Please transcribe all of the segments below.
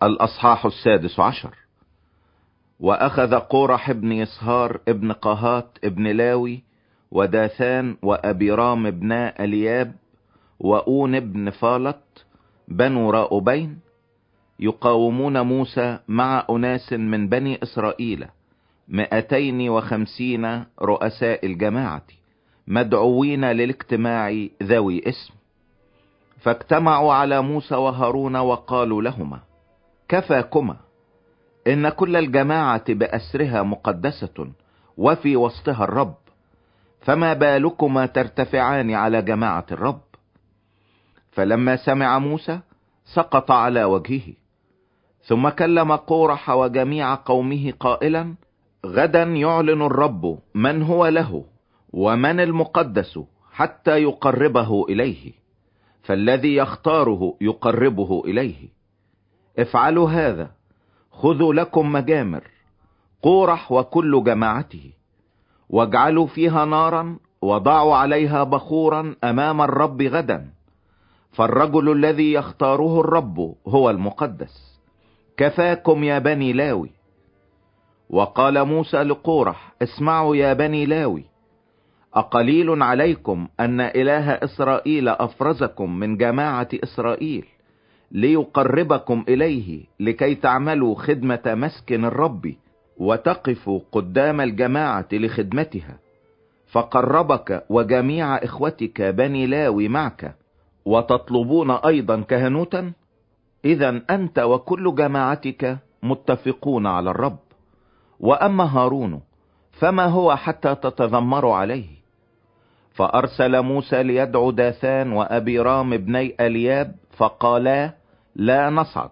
الأصحاح 16. وأخذ قورح ابن يصهار ابن قهات ابن لاوي وداثان وأبيرام ابن الياب وأون ابن فالت بنو راؤبين يقاومون موسى مع أناس من بني إسرائيل 250 رؤساء الجماعة مدعوين للاجتماع ذوي اسم. فاجتمعوا على موسى وهارون وقالوا لهما: كفاكما، إن كل الجماعة بأسرها مقدسة وفي وسطها الرب، فما بالكما ترتفعان على جماعة الرب؟ فلما سمع موسى سقط على وجهه، ثم كلم قورح وجميع قومه قائلا: غدا يعلن الرب من هو له ومن المقدس حتى يقربه إليه، فالذي يختاره يقربه إليه. افعلوا هذا، خذوا لكم مجامر قورح وكل جماعته، واجعلوا فيها نارا وضعوا عليها بخورا أمام الرب غدا، فالرجل الذي يختاره الرب هو المقدس. كفاكم يا بني لاوي. وقال موسى لقورح: اسمعوا يا بني لاوي، أقليل عليكم أن إله إسرائيل أفرزكم من جماعة إسرائيل ليقربكم إليه، لكي تعملوا خدمة مسكن الرب وتقفوا قدام الجماعة لخدمتها، فقربك وجميع إخوتك بني لاوي معك، وتطلبون أيضا كهنوتا. إذا أنت وكل جماعتك متفقون على الرب. وأما هارون فما هو حتى تتذمروا عليه؟ فأرسل موسى ليدعو داثان وأبيرام ابني الياب، فقالا: لا نصعد.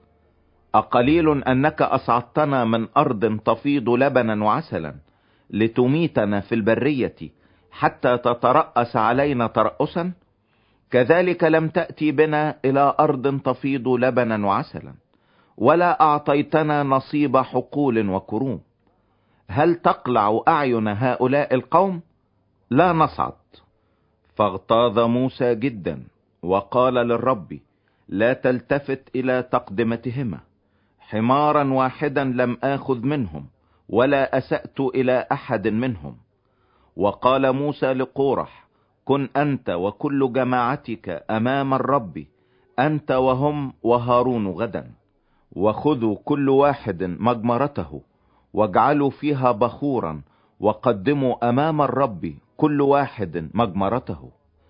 أقليل أنك أصعدتنا من أرض تفيض لبنا وعسلا لتميتنا في البرية حتى تترأس علينا ترأسا؟ كذلك لم تأتي بنا إلى أرض تفيض لبنا وعسلا، ولا أعطيتنا نصيب حقول وكروم. هل تقلع أعين هؤلاء القوم؟ لا نصعد. فاغتاظ موسى جدا وقال للرب: لا تلتفت إلى تقدمتهما، حمارا واحدا لم آخذ منهم، ولا أسأت إلى أحد منهم. وقال موسى لقورح: كن أنت وكل جماعتك أمام الرب، أنت وهم وهارون غدا، وخذوا كل واحد مجمرته، واجعلوا فيها بخورا، وقدموا أمام الرب كل واحد مجمرته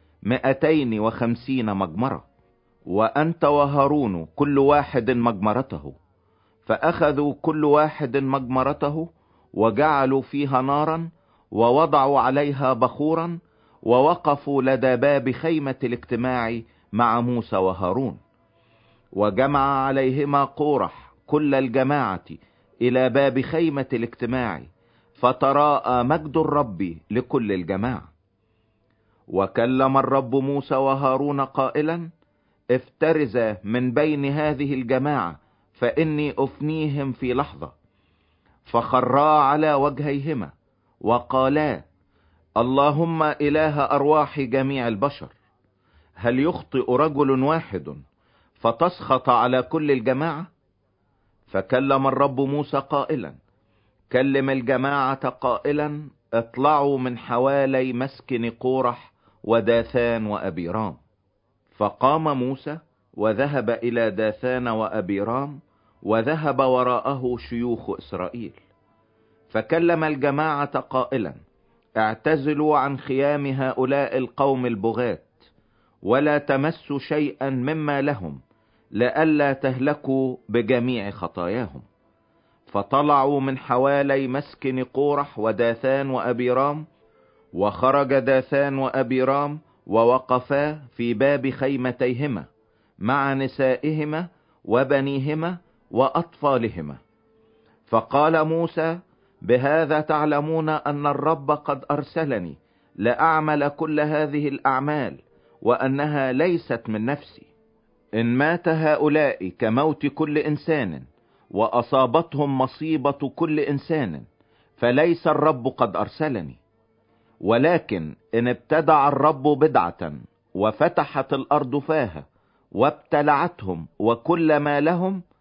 250 مجمرة، وأنت وهارون كل واحد مجمرته. فأخذوا كل واحد مجمرته، وجعلوا فيها نارا، ووضعوا عليها بخورا، ووقفوا لدى باب خيمة الاجتماع مع موسى وهارون. وجمع عليهما قورح كل الجماعة إلى باب خيمة الاجتماع، فتراءى مجد الرب لكل الجماعة. وكلم الرب موسى وهارون قائلا: افترزا من بين هذه الجماعة، فإني أفنيهم في لحظة. فخرا على وجهيهما وقالا: اللهم إله أرواح جميع البشر، هل يخطئ رجل واحد فتسخط على كل الجماعة؟ فكلم الرب موسى قائلا: كلم الجماعة قائلا: اطلعوا من حوالي مسكن قورح وداثان وأبيرام. فقام موسى وذهب إلى داثان وأبيرام، وذهب وراءه شيوخ إسرائيل. فكلم الجماعة قائلا: اعتزلوا عن خيام هؤلاء القوم البغاة، ولا تمسوا شيئا مما لهم، لئلا تهلكوا بجميع خطاياهم. فطلعوا من حوالي مسكن قورح وداثان وأبيرام، وخرج داثان وأبيرام ووقفا في باب خيمتيهما مع نسائهما وبنيهما وأطفالهما. فقال موسى: بهذا تعلمون أن الرب قد أرسلني لأعمل كل هذه الأعمال، وأنها ليست من نفسي. إن مات هؤلاء كموت كل إنسان، وأصابتهم مصيبة كل إنسان، فليس الرب قد أرسلني. ولكن إن ابتدع الرب بدعة وفتحت الأرض فاها وابتلعتهم وكل ما لهم،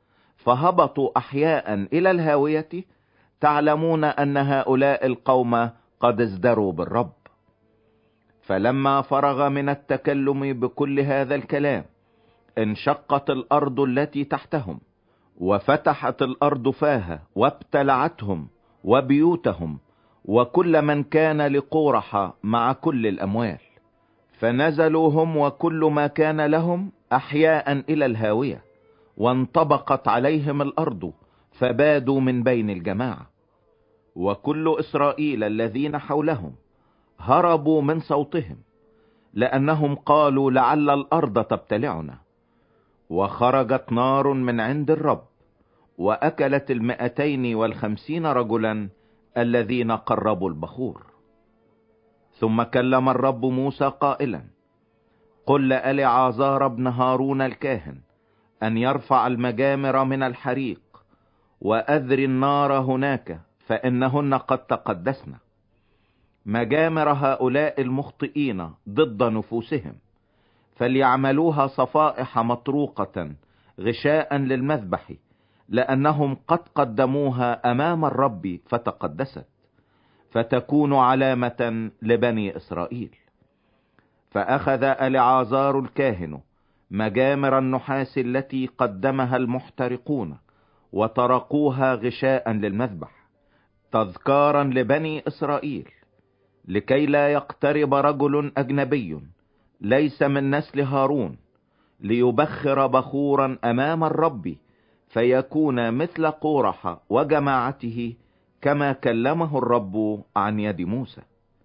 فهبطوا أحياء إلى الهاوية، تعلمون أن هؤلاء القوم قد ازدروا بالرب. فلما فرغ من التكلم بكل هذا الكلام، انشقت الأرض التي تحتهم، وفتحت الأرض فاها وابتلعتهم وبيوتهم وكل من كان لقورح مع كل الأموال، فنزلوا هم وكل ما كان لهم أحياء إلى الهاوية، وانطبقت عليهم الأرض فبادوا من بين الجماعة. وكل إسرائيل الذين حولهم هربوا من صوتهم، لأنهم قالوا لعل الأرض تبتلعنا. وخرجت نار من عند الرب وأكلت 250 رجلا الذين قربوا البخور. ثم كلم الرب موسى قائلا: قل لإلعازار ابن هارون الكاهن أن يرفع المجامر من الحريق وأذر النار هناك، فإنهن قد تقدسن. مجامر هؤلاء المخطئين ضد نفوسهم، فليعملوها صفائح مطروقة غشاء للمذبح، لأنهم قد قدموها أمام الرب فتقدست، فتكون علامة لبني إسرائيل. فأخذ إلعازار الكاهن مجامر النحاس التي قدمها المحترقون وطرقوها غشاء للمذبح، تذكارا لبني إسرائيل، لكي لا يقترب رجل أجنبي ليس من نسل هارون ليبخر بخورا أمام الرب، فيكون مثل قورح وجماعته كما كلمه الرب عن يد موسى.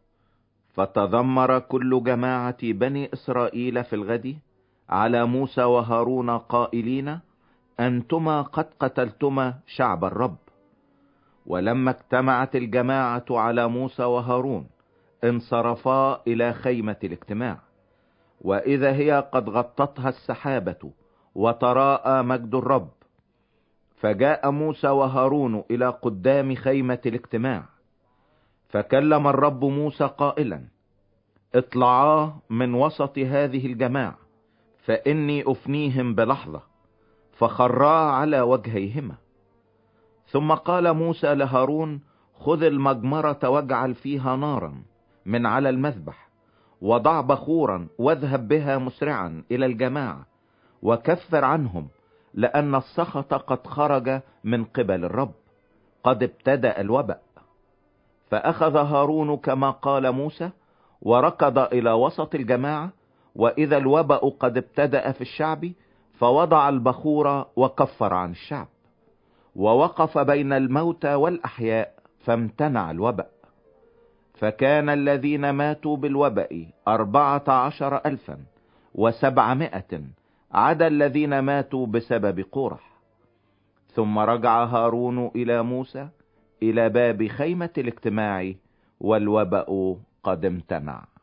فتذمر كل جماعة بني إسرائيل في الغد على موسى وهارون قائلين: أنتما قد قتلتما شعب الرب. ولما اجتمعت الجماعة على موسى وهارون، انصرفا إلى خيمة الاجتماع، وإذا هي قد غطتها السحابة وتراءى مجد الرب. فجاء موسى وهارون إلى قدام خيمة الاجتماع، فكلم الرب موسى قائلا: اطلعا من وسط هذه الجماعة، فإني أفنيهم بلحظة. فخرا على وجهيهما. ثم قال موسى لهارون: خذ المجمرة واجعل فيها نارا من على المذبح، وضع بخورا واذهب بها مسرعا إلى الجماعة، وكفر عنهم، لأن السخط قد خرج من قبل الرب، قد ابتدأ الوباء. فأخذ هارون كما قال موسى، وركض إلى وسط الجماعة، وإذا الوباء قد ابتدأ في الشعب، فوضع البخور وكفر عن الشعب، ووقف بين الموتى والأحياء، فامتنع الوباء. فكان الذين ماتوا بالوباء 14,700، عدا الذين ماتوا بسبب قورح. ثم رجع هارون إلى موسى إلى باب خيمة الاجتماع، والوباء قد امتنع.